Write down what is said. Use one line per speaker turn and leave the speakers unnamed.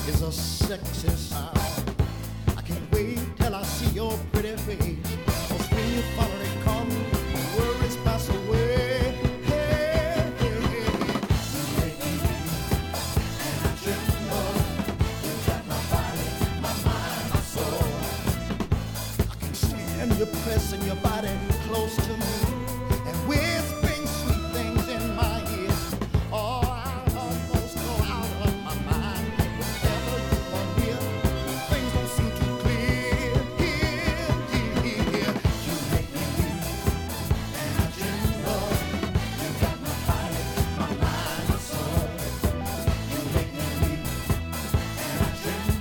is a sexy sound. I can't wait till I see your pretty face. 'Cause when you finally come, worries pass away. Hey, hey, hey. You make me weak and I tremble. You got my body, my mind, my soul. I can stand you pressing your body close to